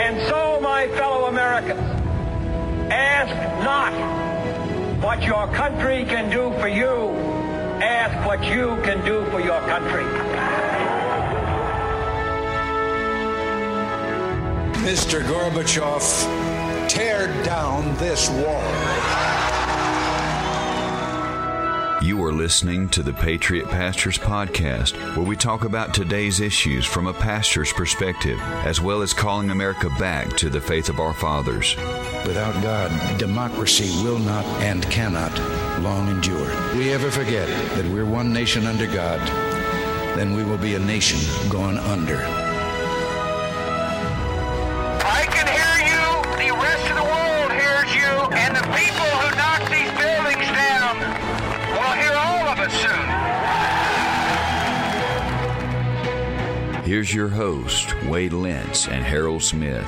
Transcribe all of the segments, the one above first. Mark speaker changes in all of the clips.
Speaker 1: And so, my fellow Americans, ask not what your country can do for you. Ask what you can do for your country.
Speaker 2: Mr. Gorbachev, tear down this wall.
Speaker 3: You are listening to the Patriot Pastors Podcast, where we talk about today's issues from a pastor's perspective, as well as calling America back to the faith of our fathers.
Speaker 2: Without God, democracy will not and cannot long endure. We ever forget that we're one nation under God, then we will be a nation gone under.
Speaker 4: I can hear you, the rest of the world hears you, and the people who knock these buildings down will hear all of us soon.
Speaker 3: Here's your host, Wade Lentz and Harold Smith.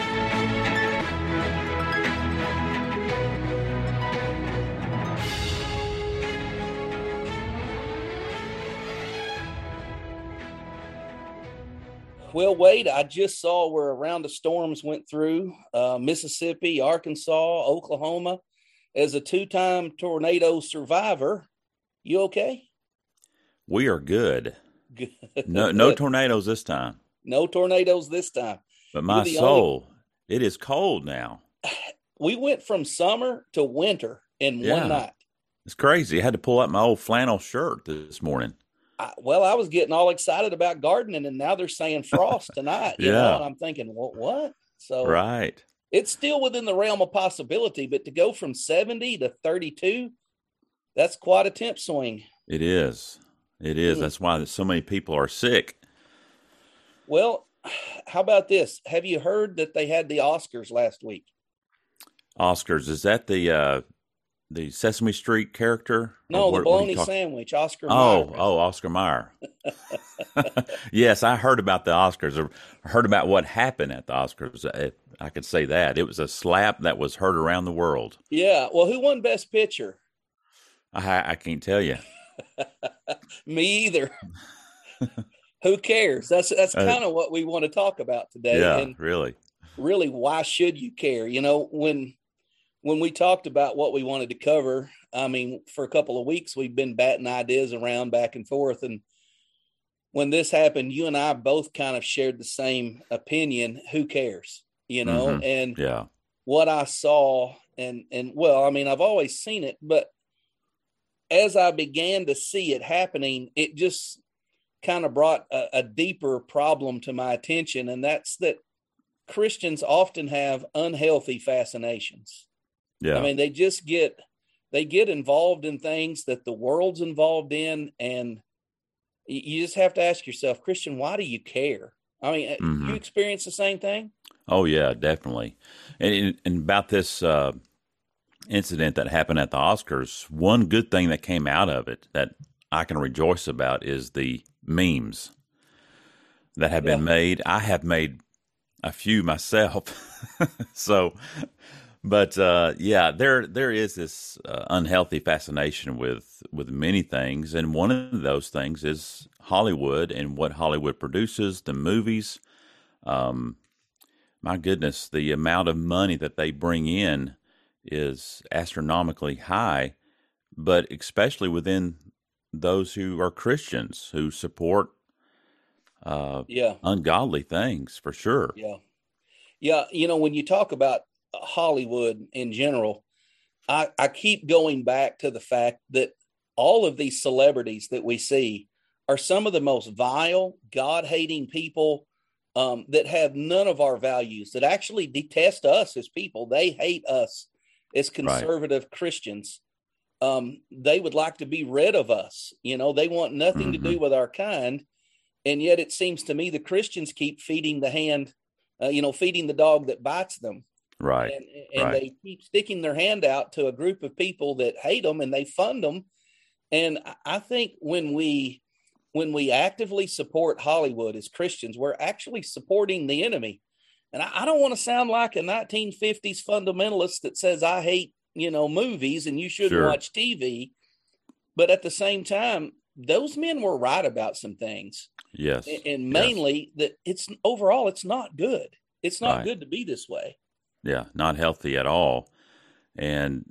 Speaker 5: Well, Wade, I just saw where a round of storms went through Mississippi, Arkansas, Oklahoma. As a two-time tornado survivor, you okay?
Speaker 6: We are good.
Speaker 5: Good.
Speaker 6: No tornadoes this time.
Speaker 5: No tornadoes this time.
Speaker 6: But my soul, it is cold now.
Speaker 5: We went from summer to winter in one night.
Speaker 6: It's crazy. I had to pull out my old flannel shirt this morning.
Speaker 5: I was getting all excited about gardening, and now they're saying frost tonight. You know, and I'm thinking, what? So
Speaker 6: right.
Speaker 5: It's still within the realm of possibility, but to go from 70 to 32, that's quite a temp swing.
Speaker 6: It is. It is. That's why so many people are sick.
Speaker 5: Well, how about this? Have you heard that they had the Oscars last week?
Speaker 6: Oscars, is that the Sesame Street character?
Speaker 5: No, the bologna sandwich, Oscar Mayer.
Speaker 6: Oh, Oscar Mayer. Yes, I heard about the Oscars. I heard about what happened at the Oscars. I could say that. It was a slap that was heard around the world.
Speaker 5: Yeah. Well, who won Best Picture?
Speaker 6: I can't tell you.
Speaker 5: Me either. Who cares? That's kind of what we want to talk about today.
Speaker 6: Yeah,
Speaker 5: and
Speaker 6: really.
Speaker 5: Really, why should you care? You know, when we talked about what we wanted to cover, I mean, for a couple of weeks, we've been batting ideas around back and forth. And when this happened, you and I both kind of shared the same opinion. Who cares? You know, and what I saw and well, I mean, I've always seen it, but as I began to see it happening, it just kind of brought a deeper problem to my attention. And that's that Christians often have unhealthy fascinations. Yeah. I mean, they get involved in things that the world's involved in. And you just have to ask yourself, Christian, why do you care? I mean, you experience the same thing?
Speaker 6: Oh, yeah, definitely. And about this incident that happened at the Oscars, one good thing that came out of it that I can rejoice about is the memes that have been made. I have made a few myself. But there is this unhealthy fascination with many things, and one of those things is Hollywood and what Hollywood produces, the movies. My goodness, the amount of money that they bring in is astronomically high, but especially within those who are Christians who support ungodly things, for sure.
Speaker 5: Yeah. You know, when you talk about Hollywood in general, I keep going back to the fact that all of these celebrities that we see are some of the most vile, God-hating people that have none of our values, that actually detest us as people. They hate us as conservative Christians. They would like to be rid of us. You know, they want nothing to do with our kind. And yet it seems to me the Christians keep feeding the hand, feeding the dog that bites them.
Speaker 6: Right.
Speaker 5: And they keep sticking their hand out to a group of people that hate them, and they fund them. And I think when we actively support Hollywood as Christians, we're actually supporting the enemy. And I don't want to sound like a 1950s fundamentalist that says I hate, movies and you shouldn't watch TV. But at the same time, those men were right about some things.
Speaker 6: Yes.
Speaker 5: And mainly that it's overall, it's not good. It's not
Speaker 6: Right.
Speaker 5: good to be this way.
Speaker 6: Yeah, not healthy at all. And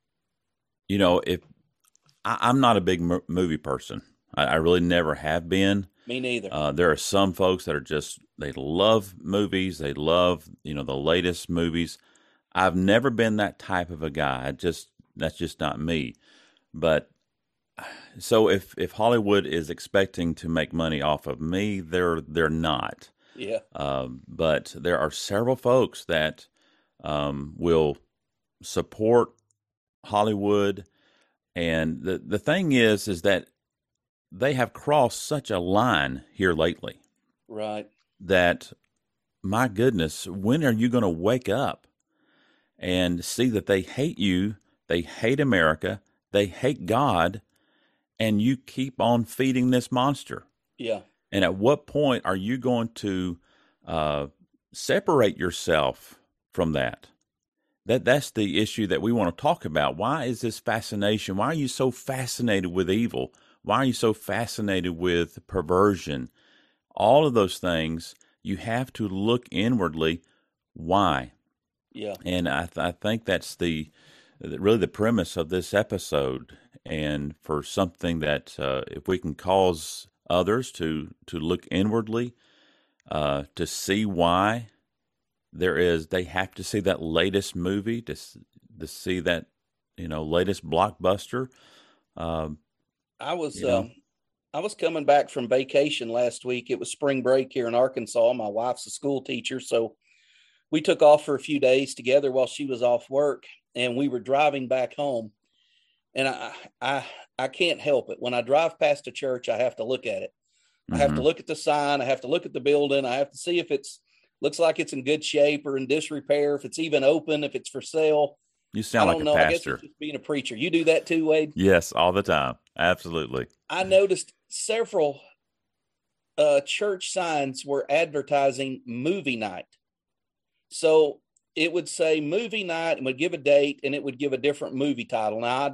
Speaker 6: if I'm not a big movie person, I really never have been.
Speaker 5: Me neither.
Speaker 6: There are some folks that are they love movies. They love, the latest movies. I've never been that type of a guy. That's just not me. But so if Hollywood is expecting to make money off of me, they're not.
Speaker 5: Yeah.
Speaker 6: But there are several folks that will support Hollywood. And the thing is that they have crossed such a line here lately
Speaker 5: Right.
Speaker 6: that, my goodness, when are you going to wake up and see that they hate you, they hate America, they hate God, and you keep on feeding this monster?
Speaker 5: Yeah.
Speaker 6: And at what point are you going to separate yourself from that? That's the issue that we want to talk about. Why is this fascination? Why are you so fascinated with evil? Why are you so fascinated with perversion? All of those things, you have to look inwardly. Why?
Speaker 5: Yeah.
Speaker 6: And I think that's really the premise of this episode. And for something that if we can cause others to look inwardly, to see why they have to see that latest movie, to see that latest blockbuster.
Speaker 5: I was coming back from vacation last week. It was spring break here in Arkansas. My wife's a school teacher, so we took off for a few days together while she was off work, and we were driving back home. And I can't help it. When I drive past a church, I have to look at it. I have to look at the sign. I have to look at the building. I have to see if looks like it's in good shape or in disrepair, if it's even open, if it's for sale.
Speaker 6: You sound like a pastor.
Speaker 5: I guess it's just being a preacher. You do that too, Wade?
Speaker 6: Yes, all the time. Absolutely.
Speaker 5: I noticed several church signs were advertising movie night. So it would say movie night and would give a date, and it would give a different movie title. Now,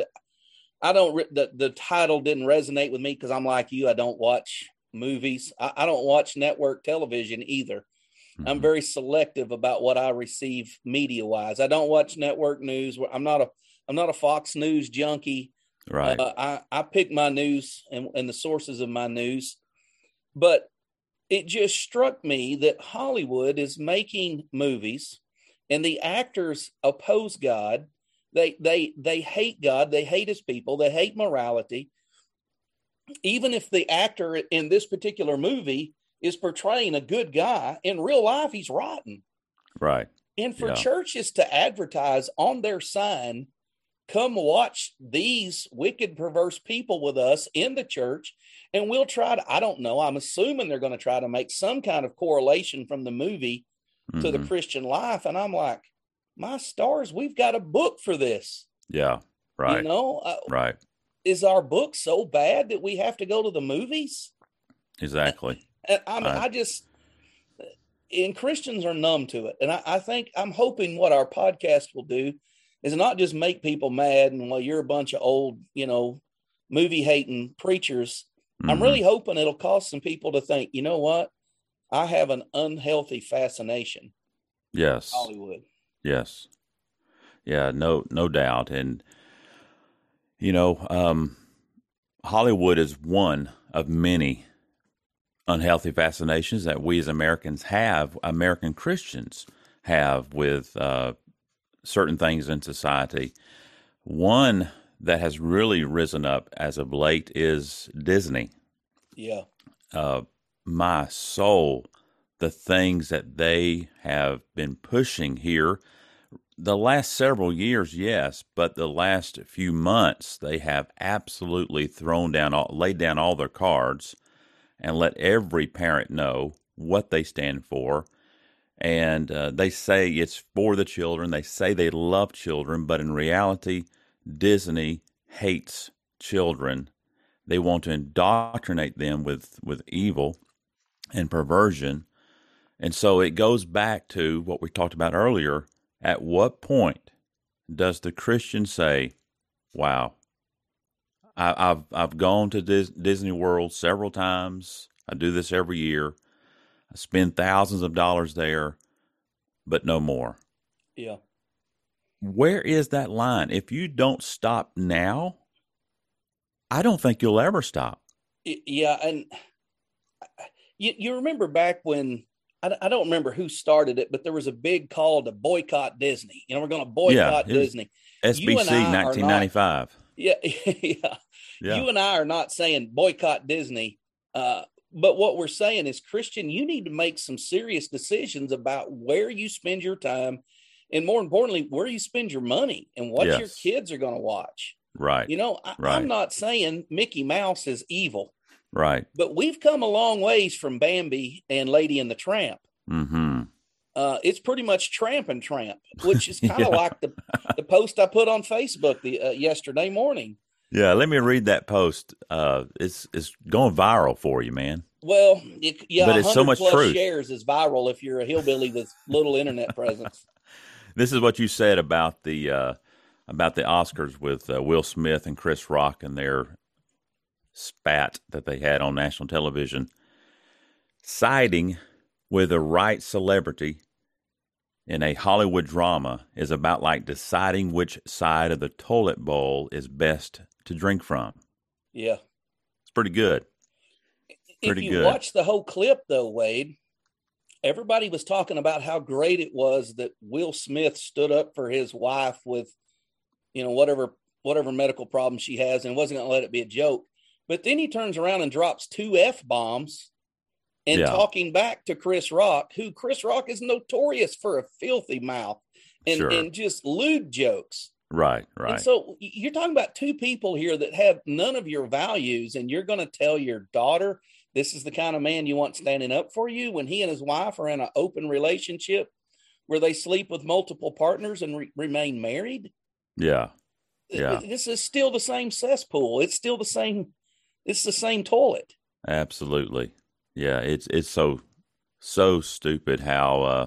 Speaker 5: the title didn't resonate with me because I'm like you. I don't watch movies. I don't watch network television either. I'm very selective about what I receive media wise. I don't watch network news. I'm not a Fox News junkie.
Speaker 6: Right.
Speaker 5: I pick my news and the sources of my news, but it just struck me that Hollywood is making movies and the actors oppose God. They hate God. They hate his people. They hate morality. Even if the actor in this particular movie is portraying a good guy, in real life, he's rotten.
Speaker 6: Right.
Speaker 5: And for churches to advertise on their sign, come watch these wicked, perverse people with us in the church, and we'll try to, I don't know, I'm assuming they're going to try to make some kind of correlation from the movie to the Christian life. And I'm like, my stars, we've got a book for this.
Speaker 6: Yeah. Right.
Speaker 5: Right. Is our book so bad that we have to go to the movies?
Speaker 6: Exactly.
Speaker 5: And Christians are numb to it. And I think I'm hoping what our podcast will do is not just make people mad and, well, you're a bunch of old, movie hating preachers. I'm really hoping it'll cause some people to think, you know what? I have an unhealthy fascination.
Speaker 6: Yes.
Speaker 5: With Hollywood.
Speaker 6: Yes. Yeah, no doubt. And, Hollywood is one of many unhealthy fascinations that we as American Christians have with certain things in society. One that has really risen up as of late is Disney.
Speaker 5: Yeah.
Speaker 6: My soul, the things that they have been pushing here the last several years, yes, but the last few months, they have absolutely laid down all their cards and let every parent know what they stand for. And they say it's for the children. They say they love children, but in reality, Disney hates children. They want to indoctrinate them with evil and perversion. And so it goes back to what we talked about earlier. At what point does the Christian say, wow, I've gone to Disney World several times. I do this every year. I spend thousands of dollars there. but no more.
Speaker 5: Yeah.
Speaker 6: Where is that line? If you don't stop now, I don't think you'll ever stop.
Speaker 5: Yeah, and you remember back when, I don't remember who started it, but there was a big call to boycott Disney. We're going to boycott Disney.
Speaker 6: SBC 1995.
Speaker 5: Yeah. You and I are not saying boycott Disney, but what we're saying is, Christian, you need to make some serious decisions about where you spend your time, and more importantly, where you spend your money and what your kids are going to watch.
Speaker 6: Right.
Speaker 5: I'm not saying Mickey Mouse is evil.
Speaker 6: Right.
Speaker 5: But we've come a long ways from Bambi and Lady and the Tramp.
Speaker 6: Mm-hmm.
Speaker 5: It's pretty much Tramp and Tramp, which is kind of like the post I put on Facebook yesterday morning.
Speaker 6: Yeah, let me read that post. It's going viral for you, man.
Speaker 5: Well,
Speaker 6: but it's so much truth.
Speaker 5: Shares is viral if you're a hillbilly with little internet presence.
Speaker 6: This is what you said about the Oscars with Will Smith and Chris Rock and their spat that they had on national television. Siding with the right celebrity in a Hollywood drama is about like deciding which side of the toilet bowl is best to drink from.
Speaker 5: Yeah.
Speaker 6: It's pretty good.
Speaker 5: If you watch the whole clip, though, Wade, everybody was talking about how great it was that Will Smith stood up for his wife with, whatever medical problem she has, and wasn't going to let it be a joke. But then he turns around and drops 2 F-bombs and talking back to Chris Rock, who Chris Rock is notorious for a filthy mouth and just lewd jokes.
Speaker 6: Right.
Speaker 5: And so you're talking about 2 people here that have none of your values, and you're going to tell your daughter this is the kind of man you want standing up for you when he and his wife are in an open relationship where they sleep with multiple partners and remain married?
Speaker 6: Yeah.
Speaker 5: This is still the same cesspool. It's still the same. It's the same toilet.
Speaker 6: Absolutely. Yeah. It's so stupid how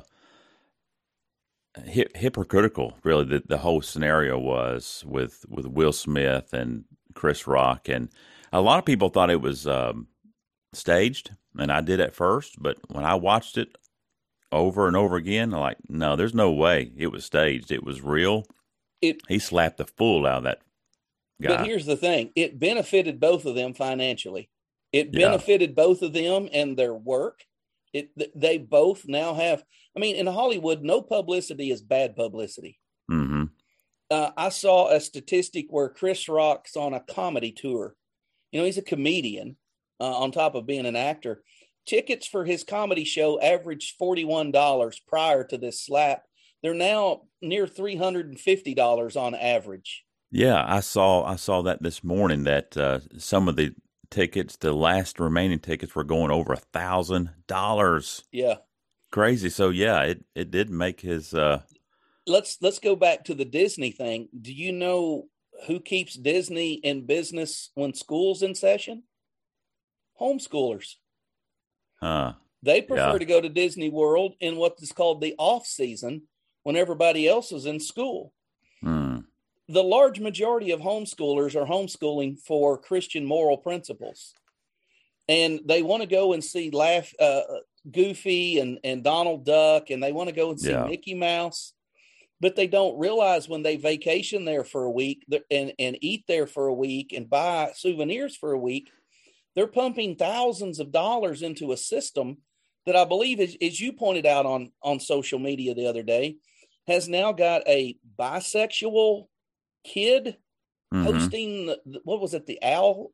Speaker 6: hypocritical really the whole scenario was with Will Smith and Chris Rock. And a lot of people thought it was staged, and I did at first, but when I watched it over and over again, I'm like, no, there's no way it was staged. It was real. He slapped the fool out of that guy.
Speaker 5: But here's the thing. It benefited both of them financially. It benefited both of them and their work. They both now have, in Hollywood, no publicity is bad publicity.
Speaker 6: Mm-hmm.
Speaker 5: I saw a statistic where Chris Rock's on a comedy tour. He's a comedian on top of being an actor. Tickets for his comedy show averaged $41 prior to this slap. They're now near $350 on average.
Speaker 6: Yeah, I saw that this morning that some of the tickets, the last remaining tickets, were going over $1,000.
Speaker 5: Yeah,
Speaker 6: crazy. So yeah, it did make his.
Speaker 5: Let's go back to the Disney thing. Do you know who keeps Disney in business when school's in session? Homeschoolers. They prefer to go to Disney World in what is called the off season when everybody else is in school. The large majority of homeschoolers are homeschooling for Christian moral principles. And they want to go and see Goofy and Donald Duck, and they want to go and see Mickey Mouse. But they don't realize when they vacation there for a week and eat there for a week and buy souvenirs for a week, they're pumping thousands of dollars into a system that I believe, as you pointed out on social media the other day, has now got a bisexual kid hosting what was it, the Owl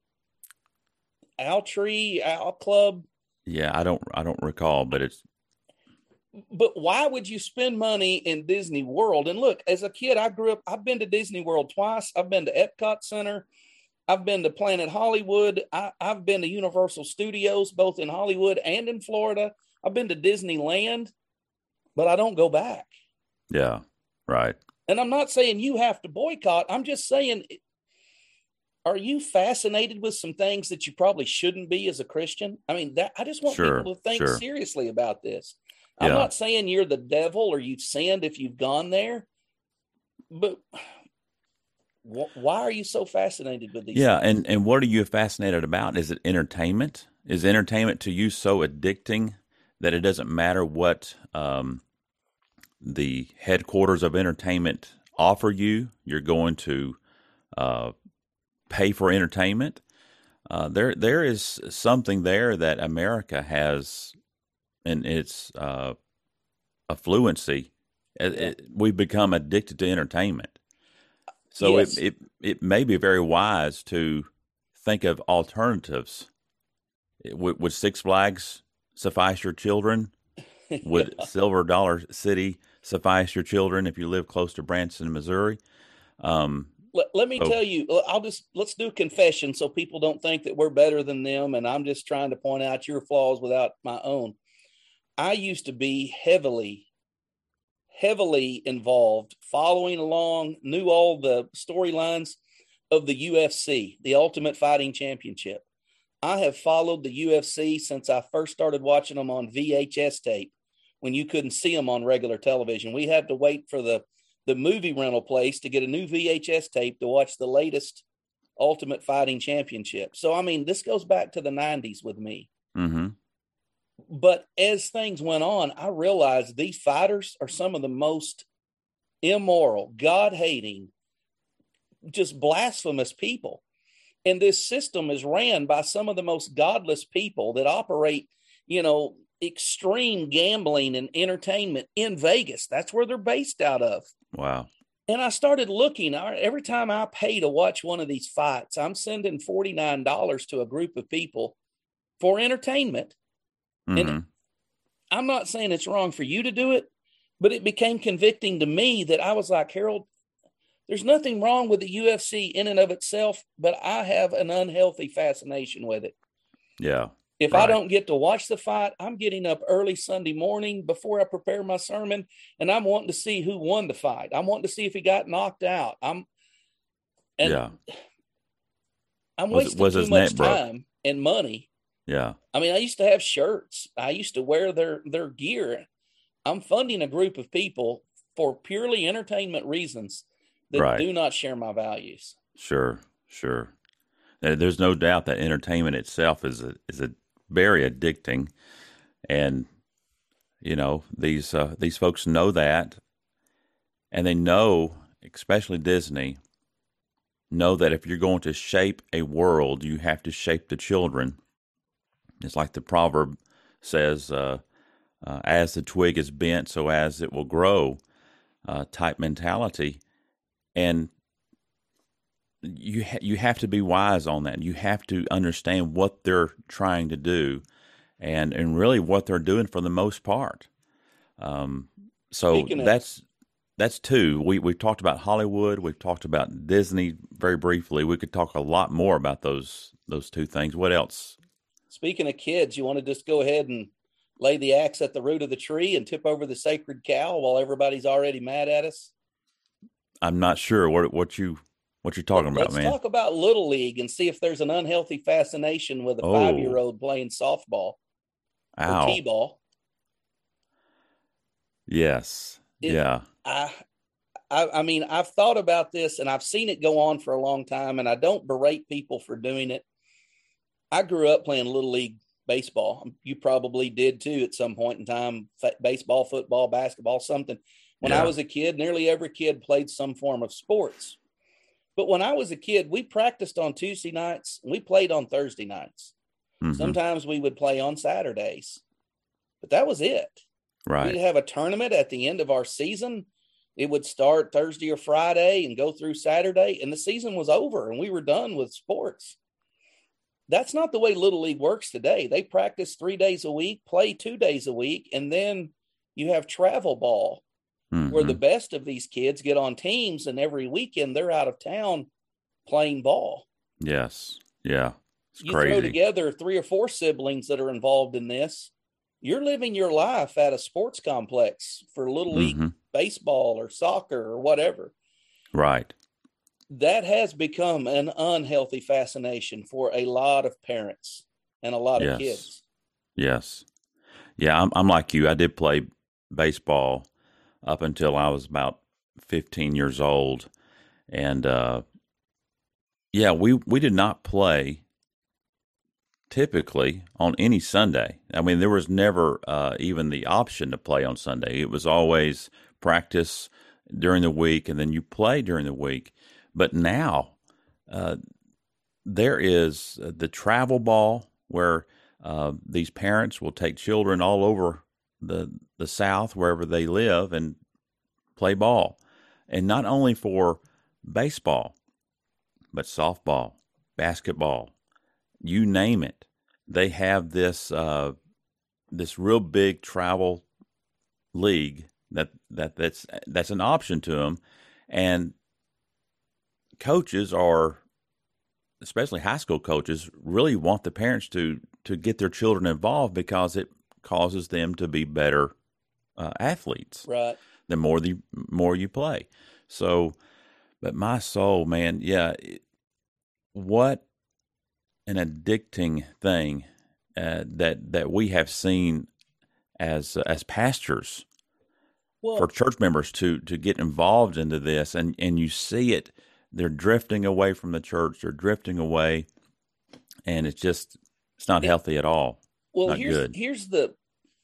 Speaker 5: Club?
Speaker 6: Yeah, I don't recall, but it's.
Speaker 5: But why would you spend money in Disney World? And look, as a kid, I've been to Disney World twice. I've been to Epcot Center. I've been to Planet Hollywood. I've been to Universal Studios, both in Hollywood and in Florida. I've been to Disneyland, but I don't go back.
Speaker 6: Yeah, right.
Speaker 5: And I'm not saying you have to boycott. I'm just saying, are you fascinated with some things that you probably shouldn't be as a Christian? I just want people to think seriously about this. I'm not saying you're the devil or you've sinned if you've gone there, but why are you so fascinated with these things?
Speaker 6: And what are you fascinated about? Is it entertainment? Is entertainment to you so addicting that it doesn't matter what the headquarters of entertainment offer you. You're going to pay for entertainment. There is something there that America has in its affluency. We've become addicted to entertainment. So
Speaker 5: Yes.
Speaker 6: it may be very wise to think of alternatives. Would Six Flags suffice your children? Would Silver Dollar City suffice your children if you live close to Branson, Missouri?
Speaker 5: Let me tell you, let's do a confession so people don't think that we're better than them. And I'm just trying to point out your flaws without my own. I used to be heavily involved, following along, knew all the storylines of the UFC, the Ultimate Fighting Championship. I have followed the UFC since I first started watching them on VHS tape when you couldn't see them on regular television. We had to wait for the movie rental place to get a new VHS tape to watch the latest Ultimate Fighting Championship. So, I mean, this goes back to the 90s with me.
Speaker 6: Mm-hmm.
Speaker 5: But as things went on, I realized these fighters are some of the most immoral, God-hating, just blasphemous people. And this system is ran by some of the most godless people that operate, extreme gambling and entertainment in Vegas. That's where they're based out of.
Speaker 6: Wow.
Speaker 5: And I started looking, every time I pay to watch one of these fights, I'm sending $49 to a group of people for entertainment.
Speaker 6: Mm-hmm.
Speaker 5: And I'm not saying it's wrong for you to do it, but it became convicting to me that I was like, Harold, there's nothing wrong with the UFC in and of itself, but I have an unhealthy fascination with it.
Speaker 6: Yeah.
Speaker 5: If I don't get to watch the fight, I'm getting up early Sunday morning before I prepare my sermon, and I'm wanting to see who won the fight. I'm wanting to see if he got knocked out. I'm wasting too much time and money.
Speaker 6: Yeah.
Speaker 5: I mean, I used to have shirts. I used to wear their gear. I'm funding a group of people for purely entertainment reasons that do not share my values.
Speaker 6: Sure. There's no doubt that entertainment itself is a very addicting, and these folks know that, and they know, especially Disney, know that if you're going to shape a world, you have to shape the children. It's like the proverb says, as the twig is bent, so as it will grow, type mentality. And you have to be wise on that. You have to understand what they're trying to do and really what they're doing for the most part. So that's two. We've talked about Hollywood. We've talked about Disney very briefly. We could talk a lot more about those two things. What else?
Speaker 5: Speaking of kids, you want to just go ahead and lay the axe at the root of the tree and tip over the sacred cow while everybody's already mad at us?
Speaker 6: I'm not sure what you're talking about, man.
Speaker 5: Let's talk about Little League and see if there's an unhealthy fascination with a 5-year-old playing softball or t-ball.
Speaker 6: Yes. Yeah.
Speaker 5: I mean, I've thought about this and I've seen it go on for a long time, and I don't berate people for doing it. I grew up playing Little League baseball. You probably did too at some point in time. Baseball, football, basketball, something. When I was a kid, nearly every kid played some form of sports. But when I was a kid, we practiced on Tuesday nights. We played on Thursday nights. Mm-hmm. Sometimes we would play on Saturdays. But that was it.
Speaker 6: Right.
Speaker 5: We'd have a tournament at the end of our season. It would start Thursday or Friday and go through Saturday, and the season was over and we were done with sports. That's not the way Little League works today. They practice 3 days a week, play 2 days a week, and then you have travel ball, where the best of these kids get on teams, and every weekend they're out of town playing ball.
Speaker 6: Yes. Yeah. It's
Speaker 5: you
Speaker 6: crazy.
Speaker 5: Throw together 3 or 4 siblings that are involved in this. You're living your life at a sports complex for Little League baseball or soccer or whatever.
Speaker 6: Right.
Speaker 5: That has become an unhealthy fascination for a lot of parents and a lot of kids.
Speaker 6: Yes. Yeah, I'm like you. I did play baseball up until I was about 15 years old. And, we did not play typically on any Sunday. I mean, there was never even the option to play on Sunday. It was always practice during the week and then you play during the week. But now there is the travel ball where these parents will take children all over the South, wherever they live, and play ball. And not only for baseball, but softball, basketball, you name it. They have this this real big travel league that's an option to them, and coaches are, especially high school coaches, really want the parents to get their children involved because it causes them to be better athletes.
Speaker 5: Right.
Speaker 6: The more you play. So, but my soul, man, yeah, what an addicting thing that we have seen as pastors for church members to get involved into this, and you see it. They're drifting away from the church. They're drifting away, and it's not healthy at all.
Speaker 5: Well,
Speaker 6: not good.
Speaker 5: Here's the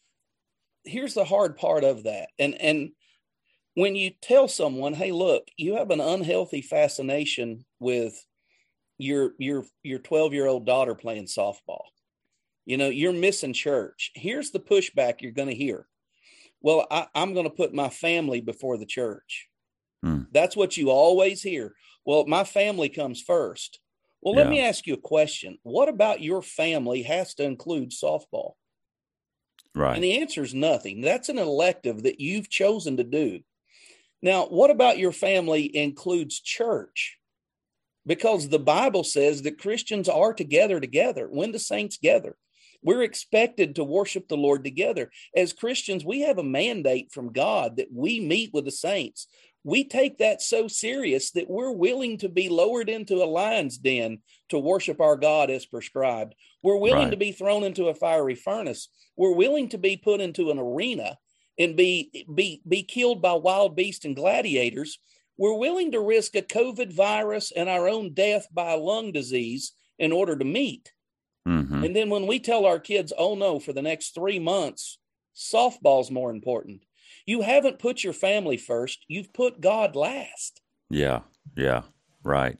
Speaker 5: hard part of that, and when you tell someone, "Hey, look, you have an unhealthy fascination with your 12-year-old daughter playing softball. You know, you're missing church." Here's the pushback you're going to hear. Well, I'm going to put my family before the church. That's what you always hear. Well, my family comes first. Well, let me ask you a question. What about your family has to include softball?
Speaker 6: Right.
Speaker 5: And the answer is nothing. That's an elective that you've chosen to do. Now, what about your family includes church? Because the Bible says that Christians are together when the saints gather. We're expected to worship the Lord together. As Christians, we have a mandate from God that we meet with the saints. We take that so serious that we're willing to be lowered into a lion's den to worship our God as prescribed. We're willing to be thrown into a fiery furnace. We're willing to be put into an arena and be killed by wild beasts and gladiators. We're willing to risk a COVID virus and our own death by a lung disease in order to meet. Mm-hmm. And then when we tell our kids, oh no, for the next 3 months, softball's more important. You haven't put your family first. You've put God last.
Speaker 6: Yeah. Right.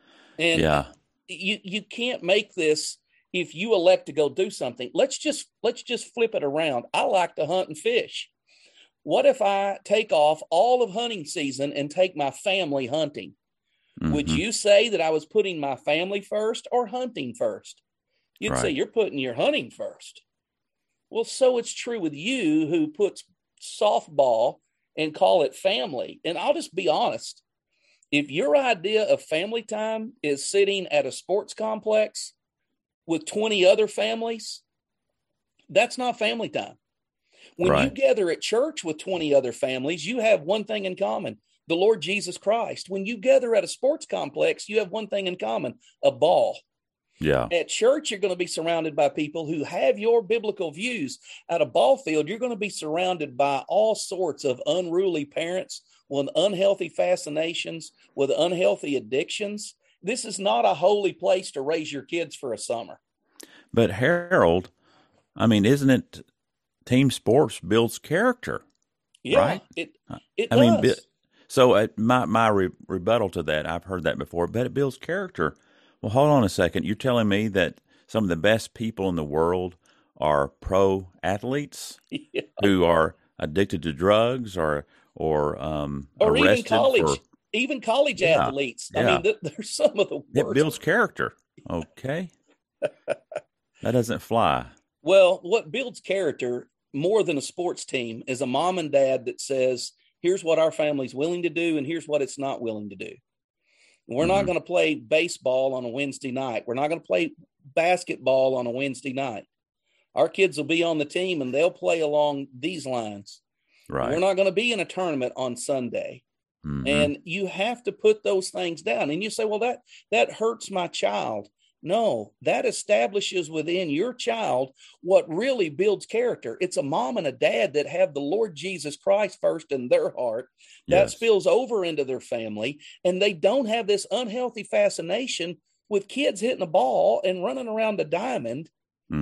Speaker 5: And you can't make this, if you elect to go do something, let's just flip it around. I like to hunt and fish. What if I take off all of hunting season and take my family hunting? Mm-hmm. Would you say that I was putting my family first or hunting first? You'd say you're putting your hunting first. Well, so it's true with you who puts softball and call it family. And I'll just be honest. If your idea of family time is sitting at a sports complex with 20 other families, that's not family time. When you gather at church with 20 other families, you have one thing in common, the Lord Jesus Christ. When you gather at a sports complex, you have one thing in common, a ball. Yeah. At church, you're going to be surrounded by people who have your biblical views. At a ball field, you're going to be surrounded by all sorts of unruly parents with unhealthy fascinations, with unhealthy addictions. This is not a holy place to raise your kids for a summer.
Speaker 6: But Harold, I mean, isn't it team sports builds character?
Speaker 5: Yeah,
Speaker 6: right?
Speaker 5: It does.
Speaker 6: So my rebuttal to that, I've heard that before, but it builds character. Well, hold on a second. You're telling me that some of the best people in the world are pro athletes who are addicted to drugs or arrested
Speaker 5: even college athletes. I mean, they're some of the worst.
Speaker 6: It builds character. Okay. That doesn't fly.
Speaker 5: Well, what builds character more than a sports team is a mom and dad that says, here's what our family's willing to do and here's what it's not willing to do. We're not going to play baseball on a Wednesday night. We're not going to play basketball on a Wednesday night. Our kids will be on the team and they'll play along these lines. Right. We're not going to be in a tournament on Sunday. Mm-hmm. And you have to put those things down. And you say, well, that hurts my child. No, that establishes within your child what really builds character. It's a mom and a dad that have the Lord Jesus Christ first in their heart. That spills over into their family, and they don't have this unhealthy fascination with kids hitting a ball and running around the diamond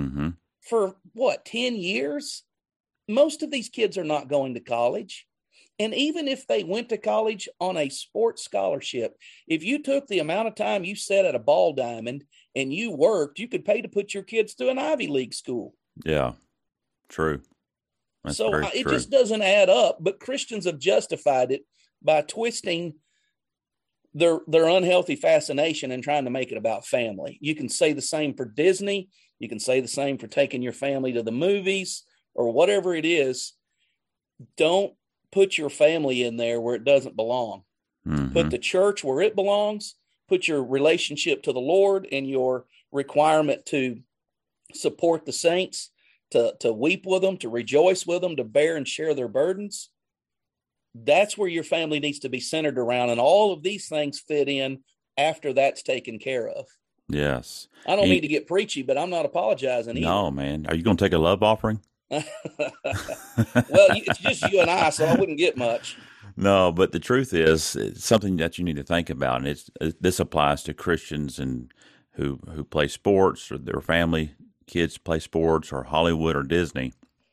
Speaker 5: for 10 years? Most of these kids are not going to college. And even if they went to college on a sports scholarship, if you took the amount of time you sat at a ball diamond and you worked, you could pay to put your kids to an Ivy League school.
Speaker 6: Yeah, true. That's
Speaker 5: so
Speaker 6: very
Speaker 5: it
Speaker 6: true.
Speaker 5: just doesn't add up. But Christians have justified it by twisting their unhealthy fascination and trying to make it about family. You can say the same for Disney. You can say the same for taking your family to the movies or whatever it is. Don't put your family in there where it doesn't belong.
Speaker 6: Mm-hmm.
Speaker 5: Put the church where it belongs. Put your relationship to the Lord and your requirement to support the saints, to weep with them, to rejoice with them, to bear and share their burdens. That's where your family needs to be centered around. And all of these things fit in after that's taken care of.
Speaker 6: Yes.
Speaker 5: I don't mean to get preachy, but I'm not apologizing either.
Speaker 6: No, man. Are you going to take a love offering?
Speaker 5: Well, it's just you and I, so I wouldn't get much.
Speaker 6: No, but the truth is, it's something that you need to think about, and this applies to Christians and who play sports, or their family kids play sports, or Hollywood or Disney.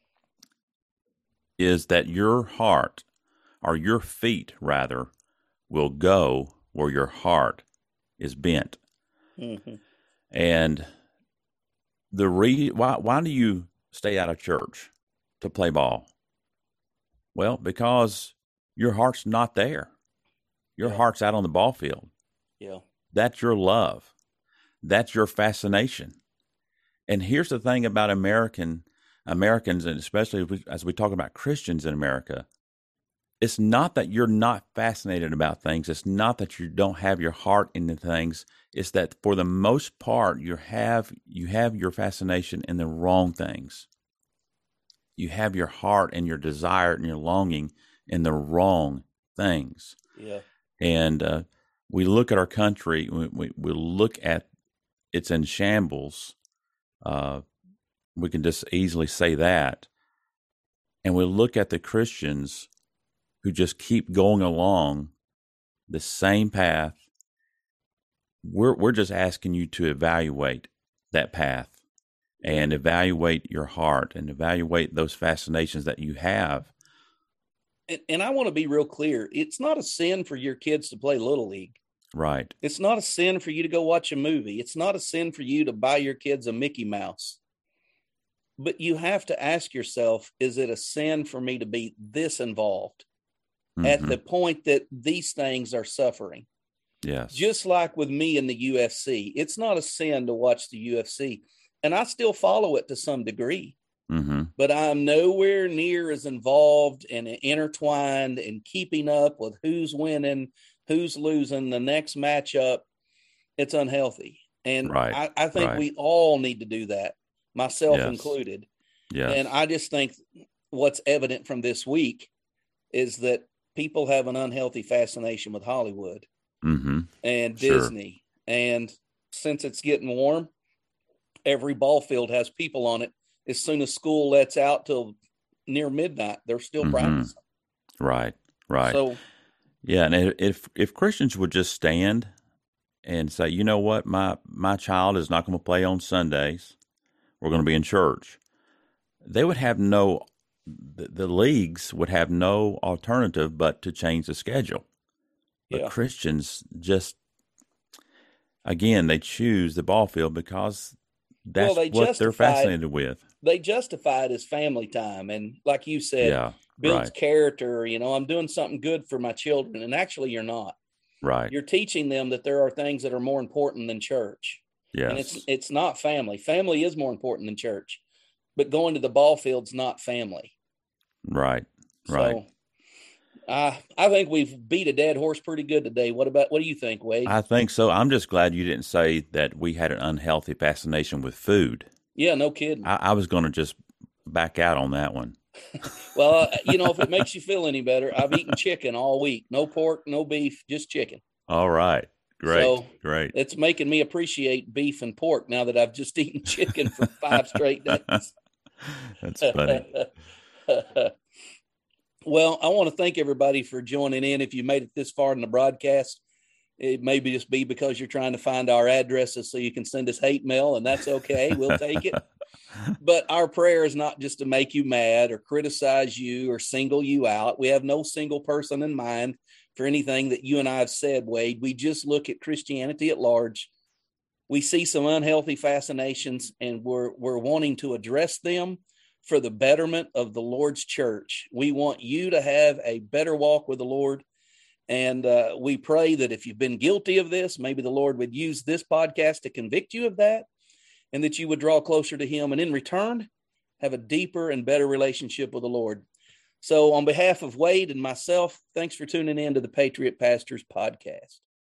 Speaker 6: Is that your heart, or your feet rather, will go where your heart is bent.
Speaker 5: Mm-hmm.
Speaker 6: And why do you stay out of church to play ball? Well, because your heart's not there. Your heart's out on the ball field.
Speaker 5: Yeah.
Speaker 6: That's your love. That's your fascination. And here's the thing about Americans, and especially as we talk about Christians in America, it's not that you're not fascinated about things. It's not that you don't have your heart into things. It's that for the most part, you have your fascination in the wrong things. You have your heart and your desire and your longing in the wrong things.
Speaker 5: Yeah.
Speaker 6: And we look at our country, we look at it's in shambles. We can just easily say that. And we look at the Christians who just keep going along the same path. We're just asking you to evaluate that path and evaluate your heart and evaluate those fascinations that you have.
Speaker 5: And I want to be real clear. It's not a sin for your kids to play Little League.
Speaker 6: Right.
Speaker 5: It's not a sin for you to go watch a movie. It's not a sin for you to buy your kids a Mickey Mouse. But you have to ask yourself, is it a sin for me to be this involved at the point that these things are suffering?
Speaker 6: Yes.
Speaker 5: Just like with me in the UFC, it's not a sin to watch the UFC. And I still follow it to some degree. But I'm nowhere near as involved and intertwined and keeping up with who's winning, who's losing, the next matchup. It's unhealthy. And I think we all need to do that, myself included.
Speaker 6: Yes.
Speaker 5: And I just think what's evident from this week is that people have an unhealthy fascination with Hollywood and Disney. And since it's getting warm, every ball field has people on it. As soon as school lets out till near midnight, they're still practicing.
Speaker 6: Right.
Speaker 5: So,
Speaker 6: yeah, and if Christians would just stand and say, you know what, my child is not going to play on Sundays, we're going to be in church, they would have the leagues would have no alternative but to change the schedule. But Christians just, again, they choose the ball field because that's what they're fascinated with.
Speaker 5: They justify it as family time. And like you said, builds character. You know, I'm doing something good for my children. And actually, you're not.
Speaker 6: Right.
Speaker 5: You're teaching them that there are things that are more important than church.
Speaker 6: Yes.
Speaker 5: And it's not family. Family is more important than church. But going to the ball field's not family.
Speaker 6: Right.
Speaker 5: So, I think we've beat a dead horse pretty good today. What do you think, Wade?
Speaker 6: I think so. I'm just glad you didn't say that we had an unhealthy fascination with food.
Speaker 5: Yeah, no kidding.
Speaker 6: I was going to just back out on that one.
Speaker 5: Well, if it makes you feel any better, I've eaten chicken all week. No pork, no beef, just chicken.
Speaker 6: All right. Great.
Speaker 5: So
Speaker 6: great.
Speaker 5: It's making me appreciate beef and pork now that I've just eaten chicken for 5 straight days.
Speaker 6: That's funny.
Speaker 5: Well, I want to thank everybody for joining in. If you made it this far in the broadcast, It may just be because you're trying to find our addresses so you can send us hate mail, and that's okay. We'll take it. But our prayer is not just to make you mad or criticize you or single you out. We have no single person in mind for anything that you and I have said, Wade. We just look at Christianity at large. We see some unhealthy fascinations, and we're wanting to address them for the betterment of the Lord's church. We want you to have a better walk with the Lord. And we pray that if you've been guilty of this, maybe the Lord would use this podcast to convict you of that, and that you would draw closer to him, and in return, have a deeper and better relationship with the Lord. So on behalf of Wade and myself, thanks for tuning in to the Patriot Pastors Podcast.